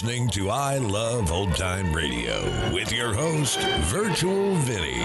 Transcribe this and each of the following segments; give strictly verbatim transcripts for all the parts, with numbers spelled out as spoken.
listening to I Love Old Time Radio with your host, Virtual Vinny.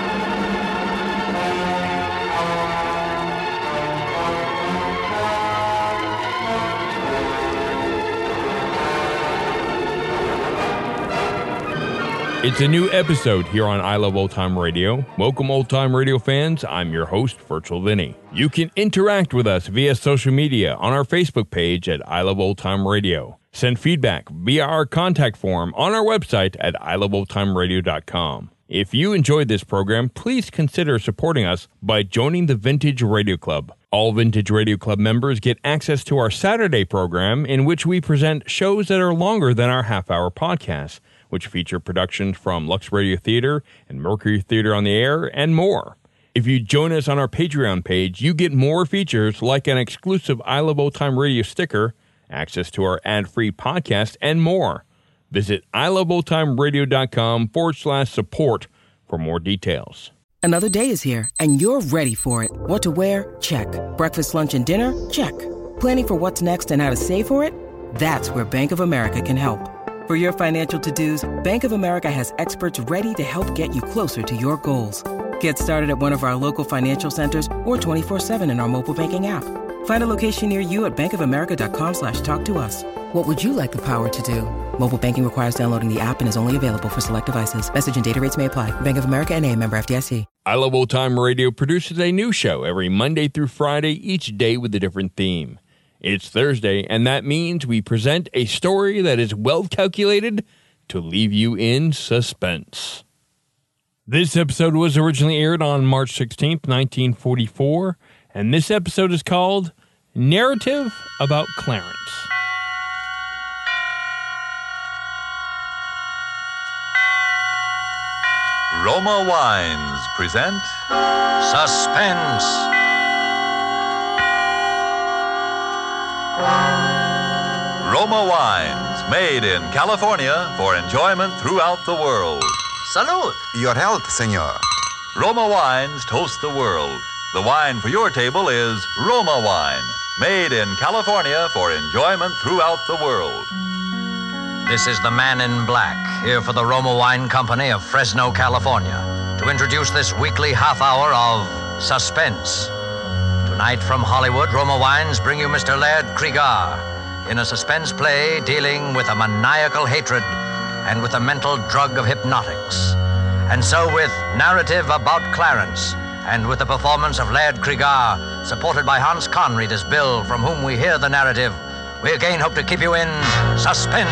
It's a new episode here on I Love Old Time Radio. Welcome, Old Time Radio fans. I'm your host, Virtual Vinny. You can interact with us via social media on our Facebook page at I Love Old Time Radio. Send feedback via our contact form on our website at I love old time radio dot com. If you enjoyed this program, please consider supporting us by joining the Vintage Radio Club. All Vintage Radio Club members get access to our Saturday program, in which we present shows that are longer than our half-hour podcasts, which feature productions from Lux Radio Theater and Mercury Theater on the Air, and more. If you join us on our Patreon page, you get more features like an exclusive I Love Old Time Radio sticker, access to our ad-free podcast, and more. Visit I love old time radio dot com forward slash support for more details. Another day is here, and you're ready for it. What to wear? Check. Breakfast, lunch, and dinner? Check. Planning for what's next and how to save for it? That's where Bank of America can help. For your financial to-dos, Bank of America has experts ready to help get you closer to your goals. Get started at one of our local financial centers or twenty-four seven in our mobile banking app. Find a location near you at bankofamerica.com slash talk to us. What would you like the power to do? Mobile banking requires downloading the app and is only available for select devices. Message and data rates may apply. Bank of America N A, member F D I C. I Love Old Time Radio produces a new show every Monday through Friday, each day with a different theme. It's Thursday, and that means we present a story that is well calculated to leave you in suspense. This episode was originally aired on March sixteenth, nineteen forty-four, and this episode is called Narrative About Clarence. Roma Wines present Suspense. Roma Wines, made in California for enjoyment throughout the world. Salud. Your health, senor. Roma Wines toast the world. The wine for your table is Roma Wine, made in California for enjoyment throughout the world. This is the Man in Black, here for the Roma Wine Company of Fresno, California, to introduce this weekly half hour of Suspense. Tonight from Hollywood, Roma Wines bring you Mister Laird Cregar in a suspense play dealing with a maniacal hatred and with the mental drug of hypnotics. And so with Narrative About Clarence, and with the performance of Laird Cregar, supported by Hans Conried as Bill, from whom we hear the narrative, we again hope to keep you in suspense.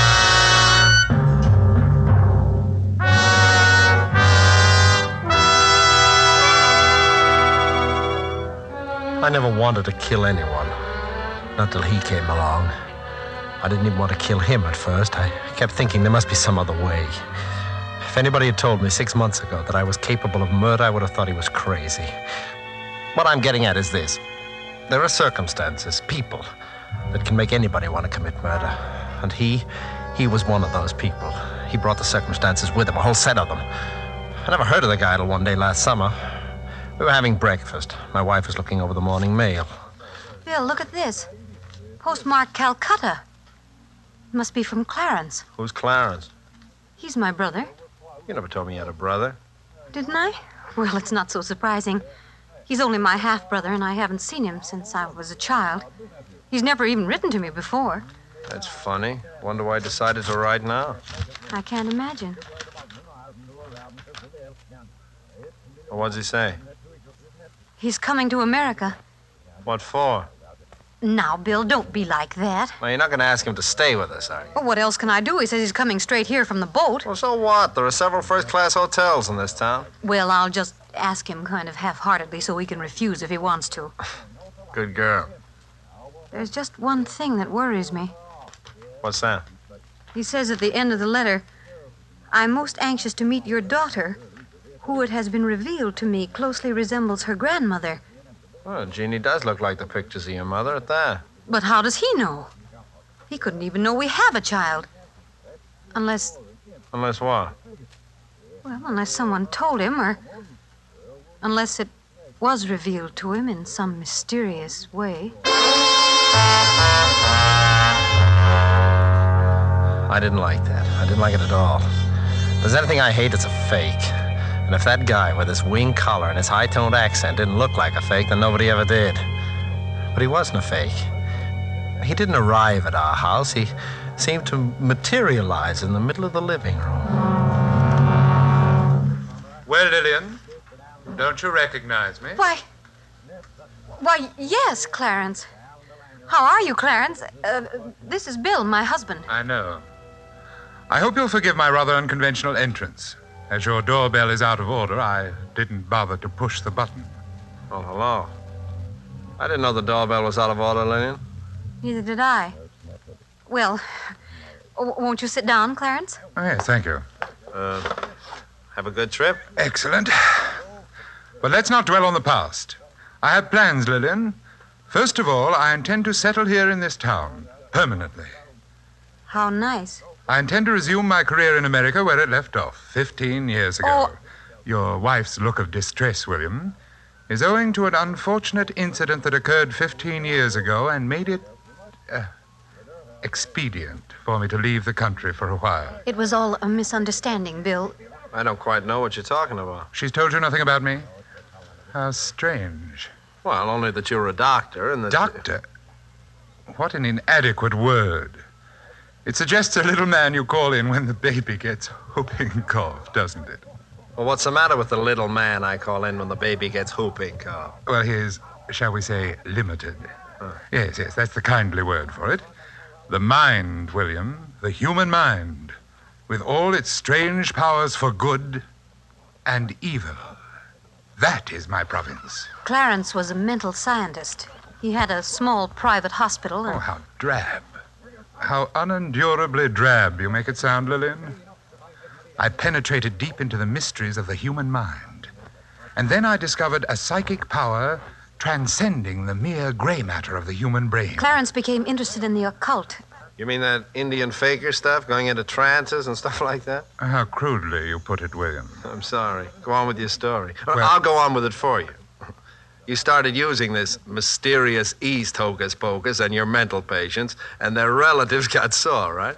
I never wanted to kill anyone. Not till he came along. I didn't even want to kill him at first. I kept thinking there must be some other way. If anybody had told me six months ago that I was capable of murder, I would have thought he was crazy. What I'm getting at is this. There are circumstances, people, that can make anybody want to commit murder. And he, he was one of those people. He brought the circumstances with him, a whole set of them. I never heard of the guy till one day last summer. We were having breakfast. My wife was looking over the morning mail. Bill, look at this. Postmarked Calcutta. It must be from Clarence. Who's Clarence? He's my brother. You never told me you had a brother. Didn't I? Well, it's not so surprising. He's only my half-brother, and I haven't seen him since I was a child. He's never even written to me before. That's funny. Wonder why I decided to write now. I can't imagine. Well, what's he say? He's coming to America. What for? Now, Bill, don't be like that. Well, you're not going to ask him to stay with us, are you? Well, what else can I do? He says he's coming straight here from the boat. Well, so what? There are several first-class hotels in this town. Well, I'll just ask him kind of half-heartedly so he can refuse if he wants to. Good girl. There's just one thing that worries me. What's that? He says at the end of the letter, I'm most anxious to meet your daughter, who it has been revealed to me closely resembles her grandmother. Well, Jeannie does look like the pictures of your mother at that. But how does he know? He couldn't even know we have a child. Unless... Unless what? Well, unless someone told him, or... Unless it was revealed to him in some mysterious way. I didn't like that. I didn't like it at all. If there's anything I hate, it's a fake. And if that guy with his wing collar and his high-toned accent didn't look like a fake, then nobody ever did. But he wasn't a fake. He didn't arrive at our house. He seemed to materialize in the middle of the living room. Well, Lillian, don't you recognize me? Why, why, yes, Clarence. How are you, Clarence? Uh, this is Bill, my husband. I know. I hope you'll forgive my rather unconventional entrance. As your doorbell is out of order, I didn't bother to push the button. Oh, hello. I didn't know the doorbell was out of order, Lillian. Neither did I. Well, w- won't you sit down, Clarence? Oh, yes, thank you. Uh, have a good trip? Excellent. But let's not dwell on the past. I have plans, Lillian. First of all, I intend to settle here in this town, permanently. How nice. I intend to resume my career in America where it left off, fifteen years ago. Oh. Your wife's look of distress, William, is owing to an unfortunate incident that occurred fifteen years ago and made it uh, expedient for me to leave the country for a while. It was all a misunderstanding, Bill. I don't quite know what you're talking about. She's told you nothing about me? How strange. Well, only that you're a doctor and that... Doctor? What an inadequate word. It suggests a little man you call in when the baby gets whooping cough, doesn't it? Well, what's the matter with the little man I call in when the baby gets whooping cough? Well, he is, shall we say, limited. Huh. Yes, yes, that's the kindly word for it. The mind, William, the human mind, with all its strange powers for good and evil. That is my province. Clarence was a mental scientist. He had a small private hospital and... Oh, how drab. How unendurably drab you make it sound, Lillian. I penetrated deep into the mysteries of the human mind. And then I discovered a psychic power transcending the mere gray matter of the human brain. Clarence became interested in the occult. You mean that Indian faker stuff, going into trances and stuff like that? How crudely you put it, William. I'm sorry. Go on with your story. Well, I'll go on with it for you. You started using this mysterious East hocus pocus on your mental patients, and their relatives got sore, right?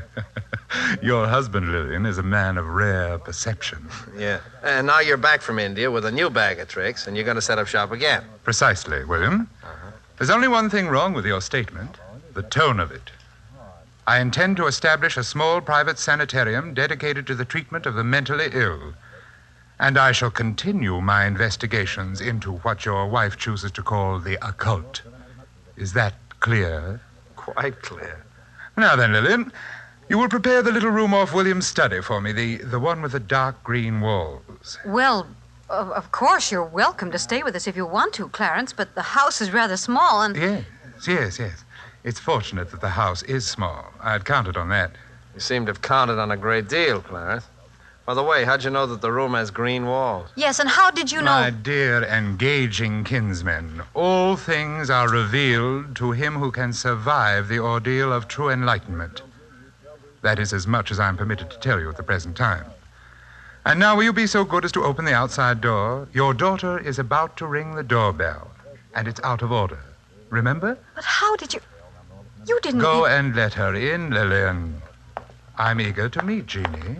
Your husband, Lillian, is a man of rare perception. Yeah. And now you're back from India with a new bag of tricks, and you're going to set up shop again. Precisely, William. Uh-huh. There's only one thing wrong with your statement, the tone of it. I intend to establish a small private sanitarium dedicated to the treatment of the mentally ill. And I shall continue my investigations into what your wife chooses to call the occult. Is that clear? Quite clear. Now then, Lillian, you will prepare the little room off William's study for me, the, the one with the dark green walls. Well, of, of course, you're welcome to stay with us if you want to, Clarence, but the house is rather small and... Yes, yes, yes. It's fortunate that the house is small. I'd counted on that. You seem to have counted on a great deal, Clarence. By the way, how'd you know that the room has green walls? Yes, and how did you know... My dear engaging kinsmen, all things are revealed to him who can survive the ordeal of true enlightenment. That is as much as I'm permitted to tell you at the present time. And now will you be so good as to open the outside door? Your daughter is about to ring the doorbell, and it's out of order. Remember? But how did you... You didn't... Go and let her in, Lillian. I'm eager to meet Jeannie.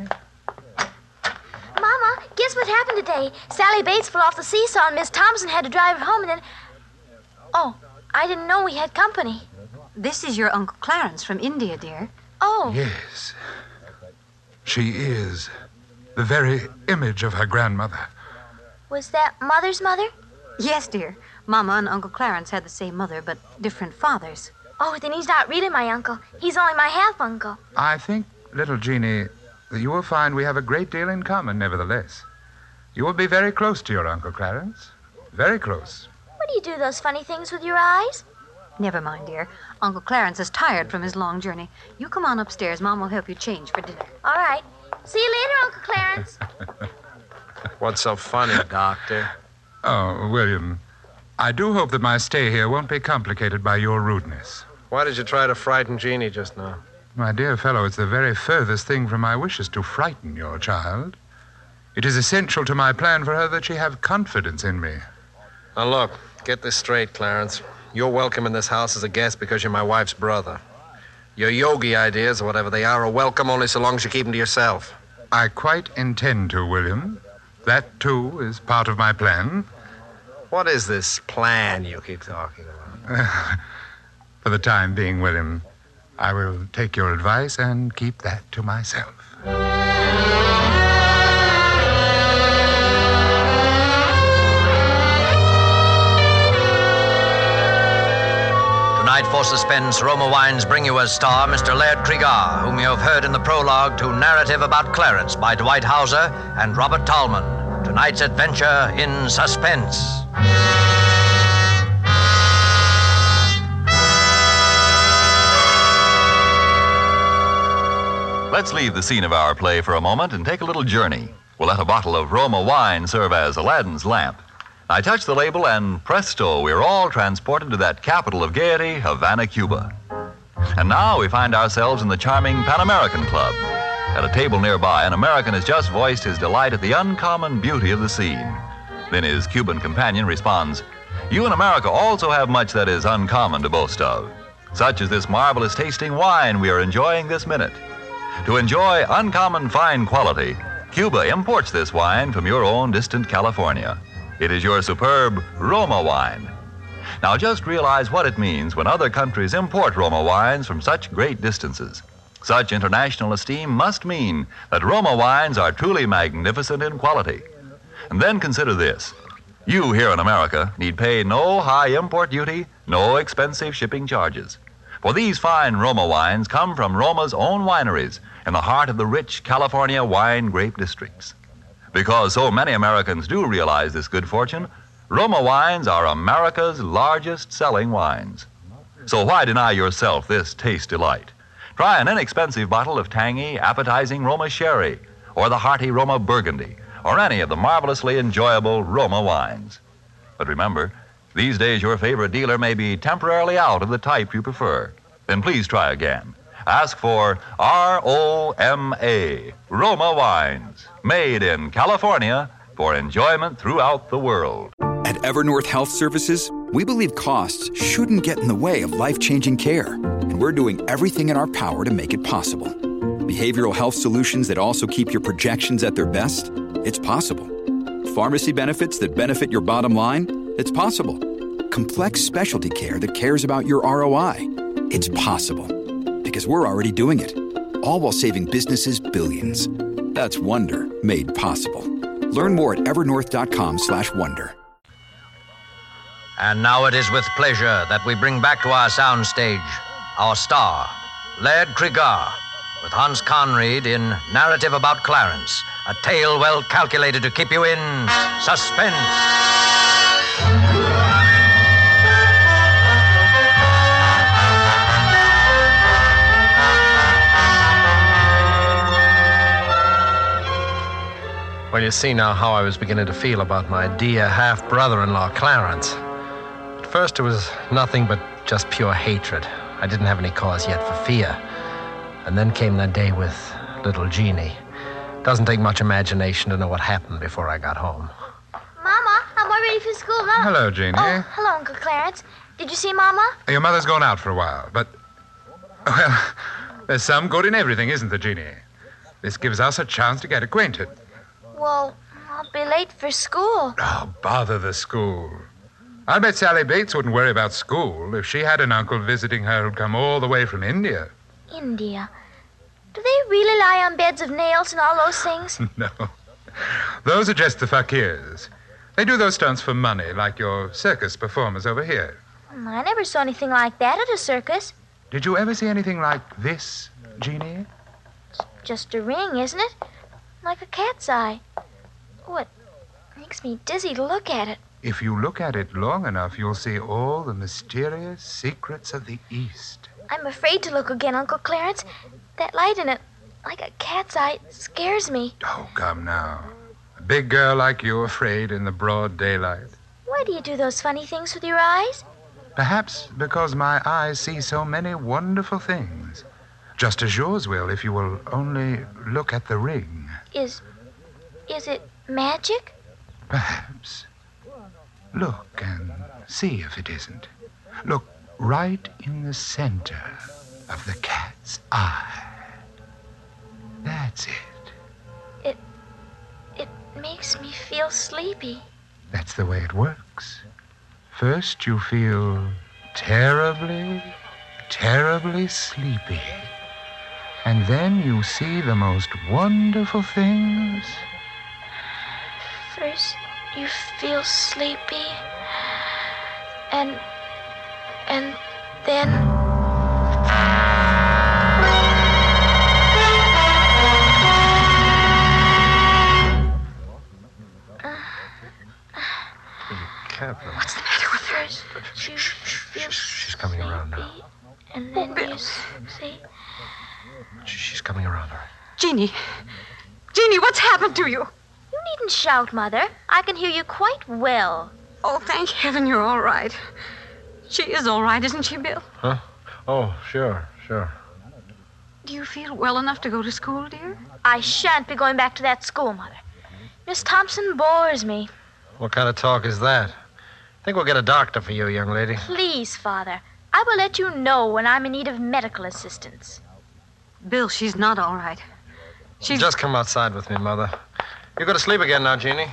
Mama, guess what happened today? Sally Bates fell off the seesaw and Miss Thompson had to drive her home and then... Oh, I didn't know we had company. This is your Uncle Clarence from India, dear. Oh. Yes. She is the very image of her grandmother. Was that Mother's mother? Yes, dear. Mama and Uncle Clarence had the same mother, but different fathers. Oh, then he's not really my uncle. He's only my half-uncle. I think, little Jeannie, that you will find we have a great deal in common, nevertheless. You will be very close to your Uncle Clarence. Very close. What do you do those funny things with your eyes? Never mind, dear. Uncle Clarence is tired from his long journey. You come on upstairs. Mom will help you change for dinner. All right. See you later, Uncle Clarence. What's so funny, Doctor? Oh, William, I do hope that my stay here won't be complicated by your rudeness. Why did you try to frighten Jeannie just now? My dear fellow, it's the very furthest thing from my wishes to frighten your child. It is essential to my plan for her that she have confidence in me. Now, look, get this straight, Clarence. You're welcome in this house as a guest because you're my wife's brother. Your yogi ideas, or whatever they are, are welcome only so long as you keep them to yourself. I quite intend to, William. That, too, is part of my plan. What is this plan you keep talking about? For the time being, William, I will take your advice and keep that to myself. Tonight for Suspense, Roma Wines bring you as star Mister Laird Cregar, whom you have heard in the prologue to Narrative About Clarence by Dwight Hauser and Robert Tallman. Tonight's adventure in suspense. Let's leave the scene of our play for a moment and take a little journey. We'll let a bottle of Roma wine serve as Aladdin's lamp. I touch the label and presto, we're all transported to that capital of gaiety, Havana, Cuba. And now we find ourselves in the charming Pan American Club. At a table nearby, an American has just voiced his delight at the uncommon beauty of the scene. Then his Cuban companion responds, "You in America also have much that is uncommon to boast of, such as this marvelous tasting wine we are enjoying this minute. To enjoy uncommon fine quality, Cuba imports this wine from your own distant California. It is your superb Roma wine. Now just realize what it means when other countries import Roma wines from such great distances. Such international esteem must mean that Roma wines are truly magnificent in quality. And then consider this. You here in America need pay no high import duty, no expensive shipping charges. For these fine Roma wines come from Roma's own wineries in the heart of the rich California wine grape districts. Because so many Americans do realize this good fortune, Roma wines are America's largest selling wines. So why deny yourself this taste delight? Try an inexpensive bottle of tangy, appetizing Roma sherry, or the hearty Roma burgundy, or any of the marvelously enjoyable Roma wines. But remember, these days your favorite dealer may be temporarily out of the type you prefer. Then please try again. Ask for R O M A, Roma Wines, made in California for enjoyment throughout the world. At Evernorth Health Services, we believe costs shouldn't get in the way of life-changing care, and we're doing everything in our power to make it possible. Behavioral health solutions that also keep your projections at their best? It's possible. Pharmacy benefits that benefit your bottom line? It's possible. Complex specialty care that cares about your R O I? It's possible. Because we're already doing it. All while saving businesses billions. That's Wonder made possible. Learn more at evernorth.com slash wonder. And now it is with pleasure that we bring back to our soundstage our star, Laird Cregar, with Hans Conried in Narrative About Clarence, a tale well calculated to keep you in suspense. Well, you see now how I was beginning to feel about my dear half-brother-in-law, Clarence. At first, it was nothing but just pure hatred. I didn't have any cause yet for fear. And then came that day with little Jeannie. Doesn't take much imagination to know what happened before I got home. Mama, I'm all ready for school now. Hello, Jeannie. Oh, hello, Uncle Clarence. Did you see Mama? Your mother's gone out for a while, but... Well, there's some good in everything, isn't there, Jeannie? This gives us a chance to get acquainted. Well, I'll be late for school. Oh, bother the school. I'll bet Sally Bates wouldn't worry about school if she had an uncle visiting her who'd come all the way from India. India? Do they really lie on beds of nails and all those things? No. Those are just the fakirs. They do those stunts for money, like your circus performers over here. I never saw anything like that at a circus. Did you ever see anything like this, Jeannie? It's just a ring, isn't it? Like a cat's eye. Oh, it makes me dizzy to look at it. If you look at it long enough, you'll see all the mysterious secrets of the East. I'm afraid to look again, Uncle Clarence. That light in it, like a cat's eye, scares me. Oh, come now. A big girl like you afraid in the broad daylight. Why do you do those funny things with your eyes? Perhaps because my eyes see so many wonderful things. Just as yours will if you will only look at the ring. Is... is it magic? Perhaps. Look and see if it isn't. Look right in the center. of the cat's eye. That's it. It... it makes me feel sleepy. That's the way it works. First you feel terribly, terribly sleepy. And then you see the most wonderful things. First you feel sleepy. And... and then... What's the matter with her? First, you feel She's coming around now. and then you see... She's coming around, all right. Jeannie. Jeannie, what's happened to you? You needn't shout, Mother. I can hear you quite well. Oh, thank heaven you're all right. She is all right, isn't she, Bill? Huh? Oh, sure, sure. Do you feel well enough to go to school, dear? I shan't be going back to that school, Mother. Miss Thompson bores me. What kind of talk is that? I think we'll get a doctor for you, young lady. Please, Father. I will let you know when I'm in need of medical assistance. Bill, she's not all right. She's... Just come outside with me, Mother. You go to sleep again now, Jeannie.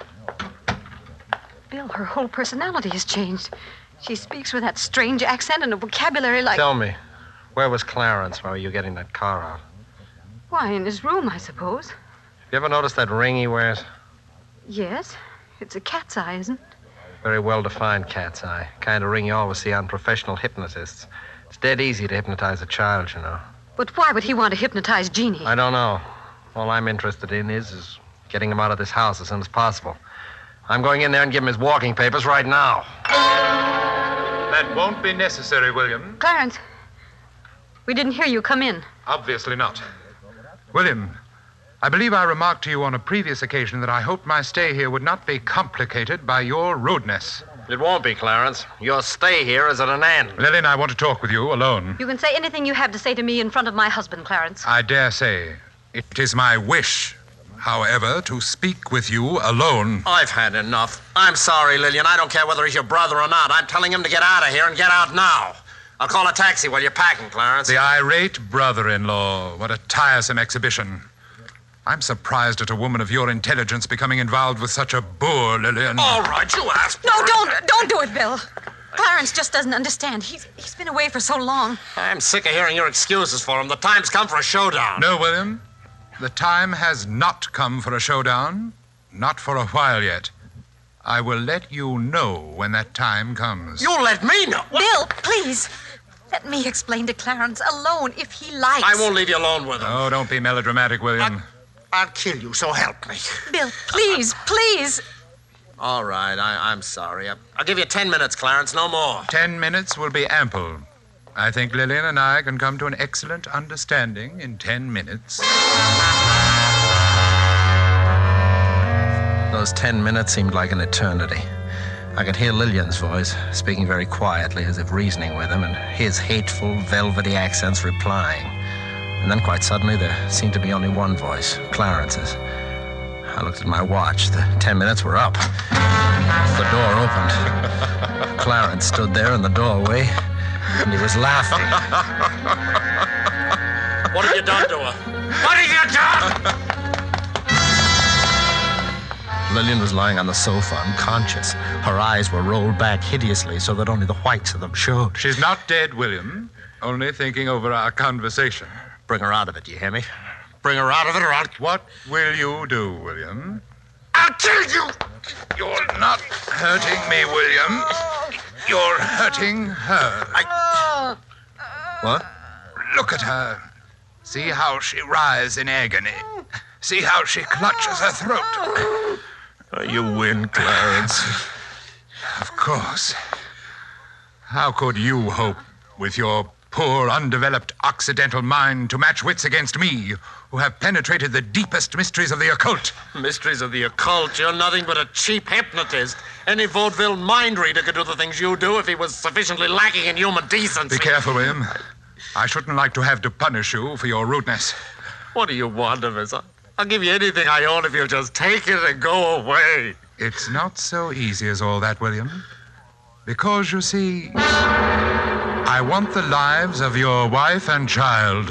Bill, her whole personality has changed. She speaks with that strange accent and a vocabulary like... Tell me, where was Clarence while you were getting that car out? Why, in his room, I suppose. You ever noticed that ring he wears? Yes. It's a cat's eye, isn't it? Very well-defined cat's eye. Kind of ring you always see on professional hypnotists. It's dead easy to hypnotize a child, you know. But why would he want to hypnotize Jeannie? I don't know. All I'm interested in is, is getting him out of this house as soon as possible. I'm going in there and give him his walking papers right now. That won't be necessary, William. Clarence, we didn't hear you come in. Obviously not. William, I believe I remarked to you on a previous occasion that I hoped my stay here would not be complicated by your rudeness. It won't be, Clarence. Your stay here is at an end. Lillian, I want to talk with you alone. You can say anything you have to say to me in front of my husband, Clarence. I dare say. It is my wish, however, to speak with you alone. I've had enough. I'm sorry, Lillian. I don't care whether he's your brother or not. I'm telling him to get out of here and get out now. I'll call a taxi while you're packing, Clarence. The irate brother-in-law. What a tiresome exhibition. I'm surprised at a woman of your intelligence becoming involved with such a boor, Lillian. All right, you asked. No, don't, don't do it, Bill. Clarence just doesn't understand. He's, he's been away for so long. I'm sick of hearing your excuses for him. The time's come for a showdown. No, William. The time has not come for a showdown. Not for a while yet. I will let you know when that time comes. You'll let me know? Bill, please. Let me explain to Clarence alone if he likes. I won't leave you alone with him. Oh, don't be melodramatic, William. I, I'll kill you, so help me. Bill, please, please. All right, I, I'm sorry. I, I'll give you ten minutes, Clarence, no more. Ten minutes will be ample. I think Lillian and I can come to an excellent understanding in ten minutes. Those ten minutes seemed like an eternity. I could hear Lillian's voice, speaking very quietly as if reasoning with him, and his hateful, velvety accents replying. And then quite suddenly there seemed to be only one voice, Clarence's. I looked at my watch. The ten minutes were up. The door opened. Clarence stood there in the doorway, and he was laughing. What have you done to her? What have you done? Lillian was lying on the sofa, unconscious. Her eyes were rolled back hideously so that only the whites of them showed. She's not dead, William. Only thinking over our conversation. Bring her out of it, you hear me? Bring her out of it or I'll... What will you do, William? I'll kill you! You're not hurting me, William. You're hurting her. I... What? Look at her. See how she writhes in agony. See how she clutches her throat. You win, Clarence. Of course. How could you hope, with your poor, undeveloped Occidental mind, to match wits against me, who have penetrated the deepest mysteries of the occult? Mysteries of the occult? You're nothing but a cheap hypnotist. Any vaudeville mind reader could do the things you do if he was sufficiently lacking in human decency. Be careful, William. I shouldn't like to have to punish you for your rudeness. What do you want of us? I'll give you anything I own if you'll just take it and go away. It's not so easy as all that, William. Because, you see, I want the lives of your wife and child.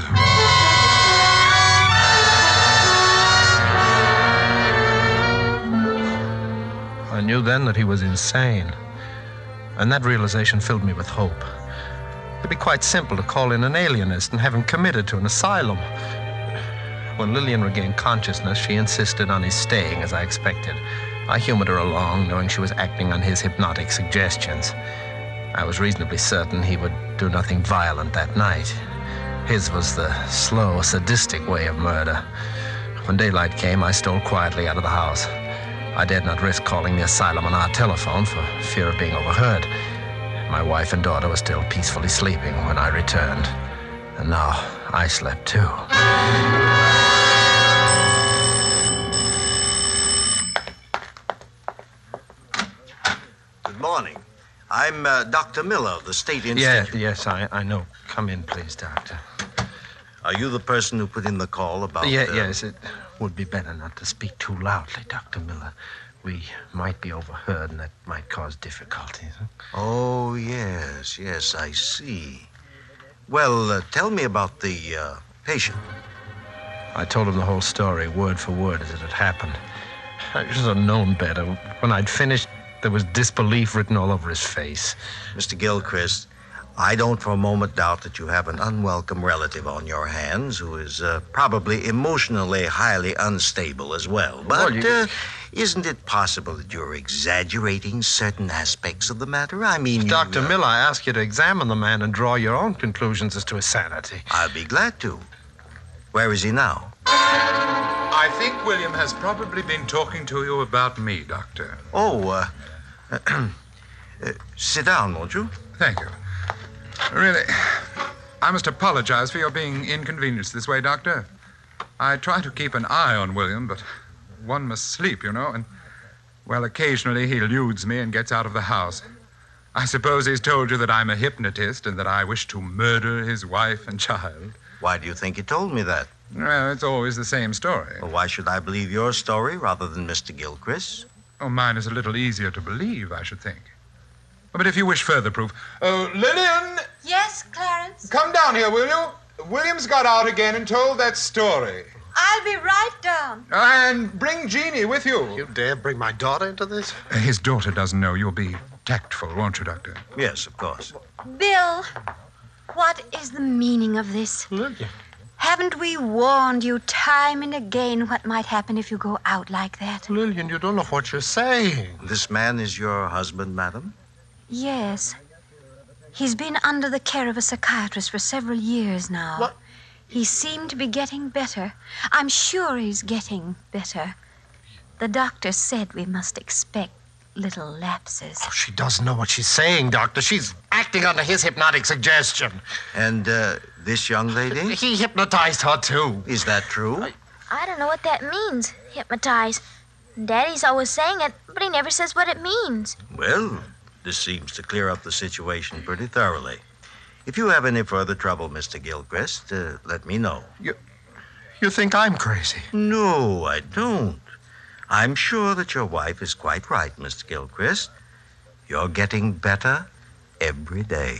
I knew then that he was insane, and that realization filled me with hope. It'd be quite simple to call in an alienist and have him committed to an asylum. When Lillian regained consciousness, she insisted on his staying, as I expected. I humored her along, knowing she was acting on his hypnotic suggestions. I was reasonably certain he would do nothing violent that night. His was the slow, sadistic way of murder. When daylight came, I stole quietly out of the house. I dared not risk calling the asylum on our telephone for fear of being overheard. My wife and daughter were still peacefully sleeping when I returned. And now I slept too. Good morning. I'm uh, Doctor Miller of the State Institute. Yes, yes, I, I know. Come in, please, Doctor. Are you the person who put in the call about... Yeah, uh, yes, it would be better not to speak too loudly, Doctor Miller. We might be overheard, and that might cause difficulties. Oh, yes, yes, I see. Well, uh, tell me about the uh, patient. I told him the whole story, word for word, as it had happened. I should have known better. When I'd finished, there was disbelief written all over his face. Mister Gilchrist, I don't for a moment doubt that you have an unwelcome relative on your hands who is uh, probably emotionally highly unstable as well. But Well, you- uh, isn't it possible that you're exaggerating certain aspects of the matter? I mean, you, Doctor uh, Miller, I ask you to examine the man and draw your own conclusions as to his sanity. I'll be glad to. Where is he now? I think William has probably been talking to you about me, Doctor. Oh, uh, uh, sit down, won't you? Thank you. Really, I must apologize for your being inconvenienced this way, Doctor. I try to keep an eye on William, but one must sleep, you know, and, well, occasionally he eludes me and gets out of the house. I suppose he's told you that I'm a hypnotist and that I wish to murder his wife and child. Why do you think he told me that? Well, it's always the same story. Well, why should I believe your story rather than Mister Gilchrist's? Oh, mine is a little easier to believe, I should think. But if you wish further proof... Oh, Lillian! Yes, Clarence? Come down here, will you? William's got out again and told that story. I'll be right down. And bring Jeannie with you. You dare bring my daughter into this? His daughter doesn't know. You'll be tactful, won't you, Doctor? Yes, of course. Bill, what is the meaning of this? Lillian. Haven't we warned you time and again what might happen if you go out like that? Lillian, you don't know what you're saying. This man is your husband, madam? Yes. He's been under the care of a psychiatrist for several years now. What? He seemed to be getting better. I'm sure he's getting better. The doctor said we must expect little lapses. Oh, she doesn't know what she's saying, Doctor. She's acting under his hypnotic suggestion. And uh, this young lady? He hypnotized her, too. Is that true? I don't know what that means, hypnotize. Daddy's always saying it, but he never says what it means. Well, this seems to clear up the situation pretty thoroughly. If you have any further trouble, Mister Gilchrist, uh, let me know. You, you think I'm crazy? No, I don't. I'm sure that your wife is quite right, Mister Gilchrist. You're getting better every day.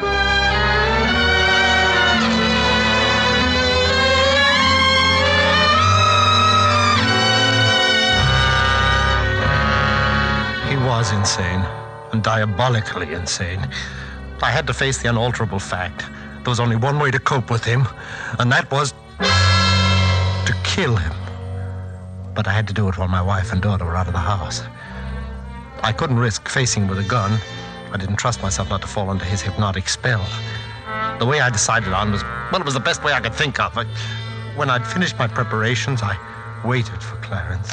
He was insane, and diabolically insane. I had to face the unalterable fact. There was only one way to cope with him, and that was to kill him. But I had to do it while my wife and daughter were out of the house. I couldn't risk facing him with a gun. I didn't trust myself not to fall under his hypnotic spell. The way I decided on was, well, it was the best way I could think of. I, when I'd finished my preparations, I waited for Clarence.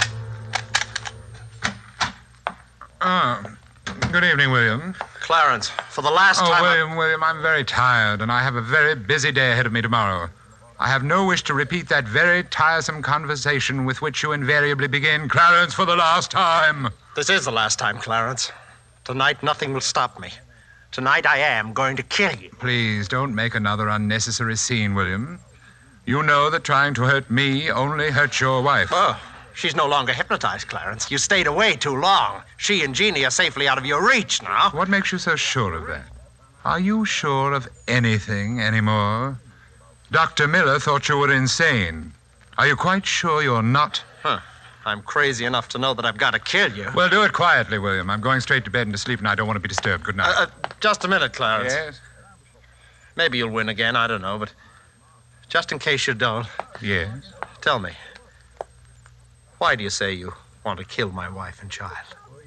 Ah, good evening, William. Clarence, for the last oh, time... William, I... William, I'm very tired, and I have a very busy day ahead of me tomorrow. I have no wish to repeat that very tiresome conversation with which you invariably begin, Clarence, for the last time. This is the last time, Clarence. Tonight, nothing will stop me. Tonight, I am going to kill you. Please, don't make another unnecessary scene, William. You know that trying to hurt me only hurts your wife. Oh, she's no longer hypnotized, Clarence. You stayed away too long. She and Jeannie are safely out of your reach now. What makes you so sure of that? Are you sure of anything anymore? Doctor Miller thought you were insane. Are you quite sure you're not? Huh. I'm crazy enough to know that I've got to kill you. Well, do it quietly, William. I'm going straight to bed and to sleep, and I don't want to be disturbed. Good night. Uh, uh, just a minute, Clarence. Yes? Maybe you'll win again. I don't know, but just in case you don't. Yes? Tell me, why do you say you want to kill my wife and child?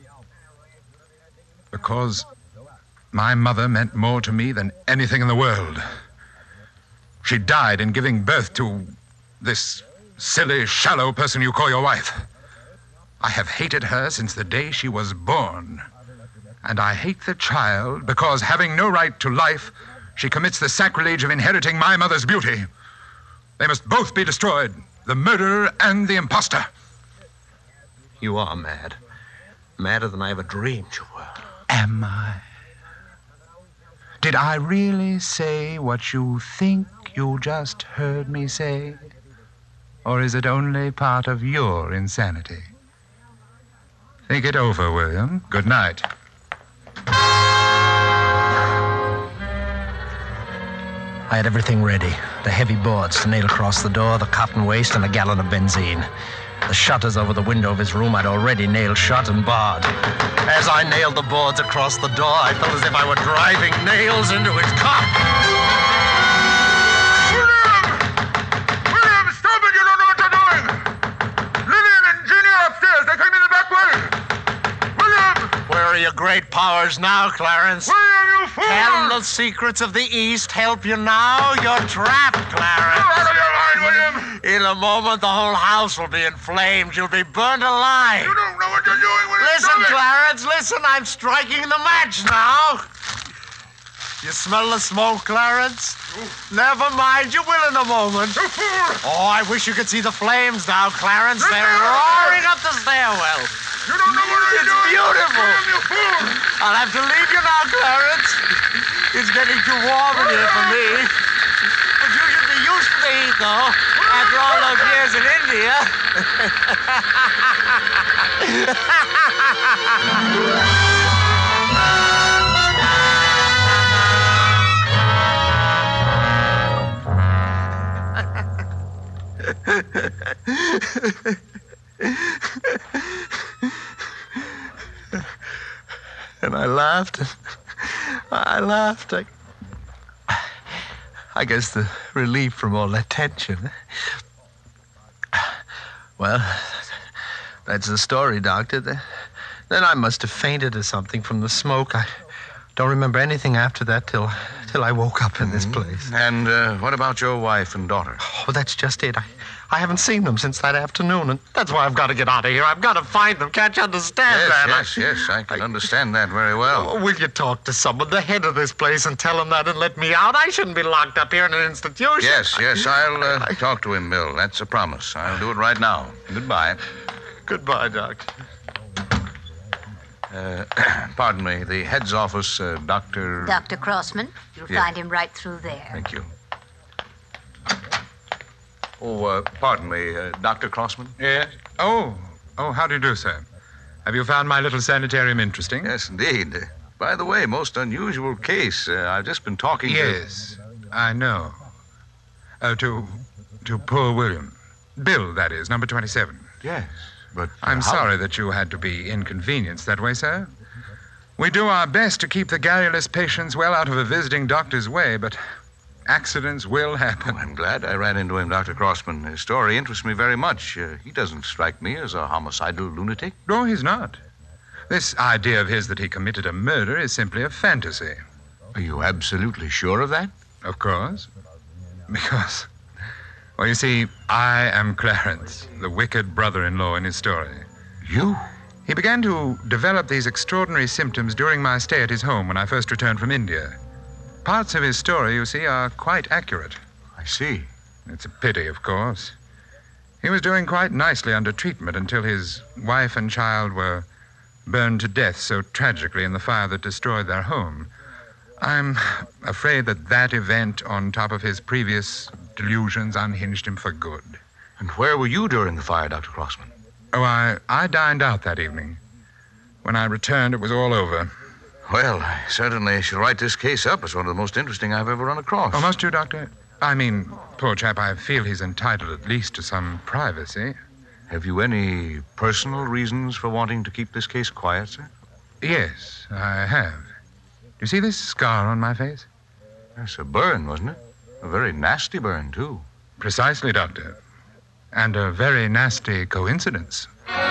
Because my mother meant more to me than anything in the world. She died in giving birth to this silly, shallow person you call your wife. I have hated her since the day she was born. And I hate the child because, having no right to life, she commits the sacrilege of inheriting my mother's beauty. They must both be destroyed, the murderer and the imposter. You are mad. Madder than I ever dreamed you were. Am I? Did I really say what you think you just heard me say? Or is it only part of your insanity? Think it over, William. Good night. I had everything ready. The heavy boards to nail across the door, the cotton waste, and a gallon of benzene. The shutters over the window of his room I'd already nailed shut and barred. As I nailed the boards across the door, I felt as if I were driving nails into his cock. William! William, stop it! You don't know what you're doing! Lillian and Jeannie are upstairs. They came in the back way. William! Where are your great powers now, Clarence? Where are you fool? Can the secrets of the East help you now? You're trapped, Clarence. You're out of your mind, William! In a moment, the whole house will be in flames. You'll be burned alive. You don't know what you're doing, William! Listen, Stop it. Clarence, listen. I'm striking the match now. You smell the smoke, Clarence? Never mind. You will in a moment. You fool! Oh, I wish you could see the flames now, Clarence. They're roaring up the stairwell. You don't know what you're It's doing! beautiful. William, you fool! I'll have to leave you now, Clarence. It's getting too warm in here for me. But you should be used to the heat, though, after all those years in India. And I laughed. I laughed. I, I guess the relief from all that tension. Well, that's the story, Doctor. Then I must have fainted or something from the smoke. I don't remember anything after that till till I woke up in mm-hmm. this place. And uh, what about your wife and daughter? Oh, that's just it. I, I haven't seen them since that afternoon, and that's why I've got to get out of here. I've got to find them. Can't you understand yes, that? Yes, I, yes, I can I, understand that very well. Oh, will you talk to someone, the head of this place, and tell him that and let me out? I shouldn't be locked up here in an institution. Yes, yes, I'll uh, I, talk to him, Bill. That's a promise. I'll do it right now. Goodbye. Goodbye, Doctor. Uh, pardon me, the head's office, uh, Doctor... Doctor Crossman. You'll yeah. find him right through there. Thank you. Oh, uh, pardon me, uh, Doctor Crossman? Yes? Oh, oh, how do you do, sir? Have you found my little sanitarium interesting? Yes, indeed. Uh, by the way, most unusual case. Uh, I've just been talking yes, to... Yes, I know. Uh, to, to poor William. Bill, that is, number twenty-seven. Yes. But uh, I'm how... sorry that you had to be inconvenienced that way, sir. We do our best to keep the garrulous patients well out of a visiting doctor's way, but accidents will happen. Oh, I'm glad I ran into him, Doctor Crossman. His story interests me very much. Uh, he doesn't strike me as a homicidal lunatic. No, he's not. This idea of his that he committed a murder is simply a fantasy. Are you absolutely sure of that? Of course. Because... Well, you see, I am Clarence, the wicked brother-in-law in his story. You? He began to develop these extraordinary symptoms during my stay at his home when I first returned from India. Parts of his story, you see, are quite accurate. I see. It's a pity, of course. He was doing quite nicely under treatment until his wife and child were burned to death so tragically in the fire that destroyed their home. I'm afraid that that event, on top of his previous delusions, unhinged him for good. And where were you during the fire, Doctor Crossman? Oh, I, I dined out that evening. When I returned, it was all over. Well, I certainly shall write this case up as one of the most interesting I've ever run across. Oh, must you, Doctor? I mean, poor chap, I feel he's entitled at least to some privacy. Have you any personal reasons for wanting to keep this case quiet, sir? Yes, I have. Do you see this scar on my face? That's a burn, wasn't it? A very nasty burn, too. Precisely, Doctor. And a very nasty coincidence.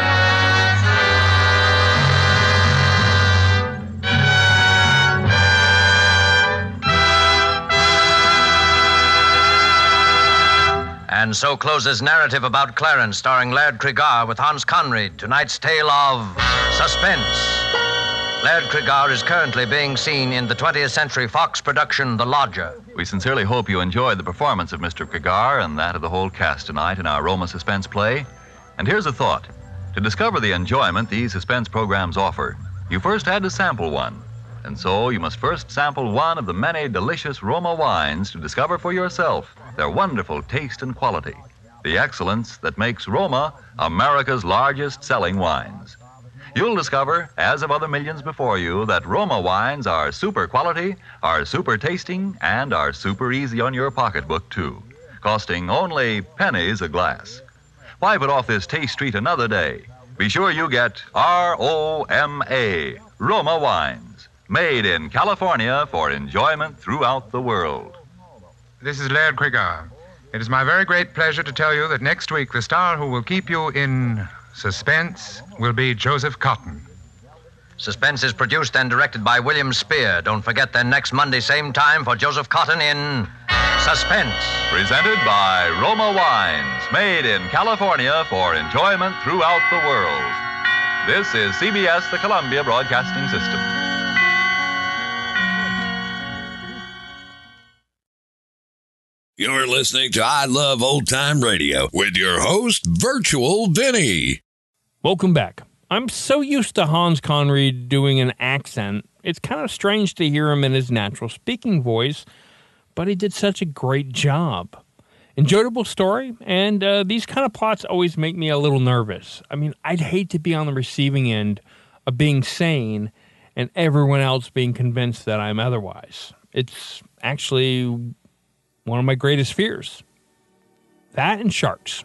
And so closes narrative about Clarence, starring Laird Cregar with Hans Conried, tonight's tale of Suspense. Laird Cregar is currently being seen in the twentieth Century Fox production, The Lodger. We sincerely hope you enjoyed the performance of Mister Cregar and that of the whole cast tonight in our Roma suspense play. And here's a thought. To discover the enjoyment these suspense programs offer, you first had to sample one. And so you must first sample one of the many delicious Roma wines to discover for yourself their wonderful taste and quality, the excellence that makes Roma America's largest selling wines. You'll discover, as of other millions before you, that Roma wines are super quality, are super tasting, and are super easy on your pocketbook, too, costing only pennies a glass. Why put off this taste treat another day? Be sure you get R O M A, Roma wines, made in California for enjoyment throughout the world. This is Laird Cregar. It is my very great pleasure to tell you that next week the star who will keep you in suspense will be Joseph Cotton. Suspense is produced and directed by William Spear. Don't forget then next Monday, same time, for Joseph Cotton in Suspense. Presented by Roma Wines, made in California for enjoyment throughout the world. This is C B S, the Columbia Broadcasting System. You're listening to I Love Old Time Radio with your host, Virtual Vinny. Welcome back. I'm so used to Hans Conried doing an accent, it's kind of strange to hear him in his natural speaking voice, but he did such a great job. Enjoyable story, and uh, these kind of plots always make me a little nervous. I mean, I'd hate to be on the receiving end of being sane and everyone else being convinced that I'm otherwise. It's actually one of my greatest fears. That and sharks.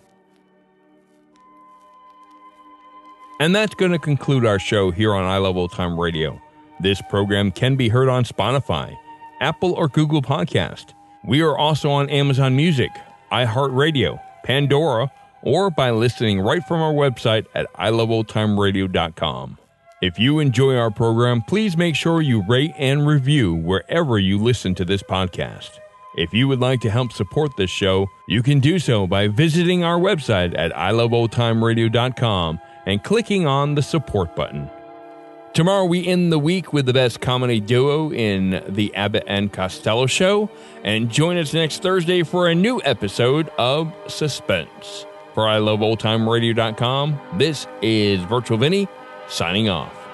And that's going to conclude our show here on I Love Old Time Radio. This program can be heard on Spotify, Apple or Google Podcast. We are also on Amazon Music, iHeartRadio, Pandora, or by listening right from our website at i love old time radio dot com. If you enjoy our program, please make sure you rate and review wherever you listen to this podcast. If you would like to help support this show, you can do so by visiting our website at i love old time radio dot com and clicking on the support button. Tomorrow we end the week with the best comedy duo in the Abbott and Costello Show, and join us next Thursday for a new episode of Suspense. For i love old time radio dot com, this is Virtual Vinny signing off.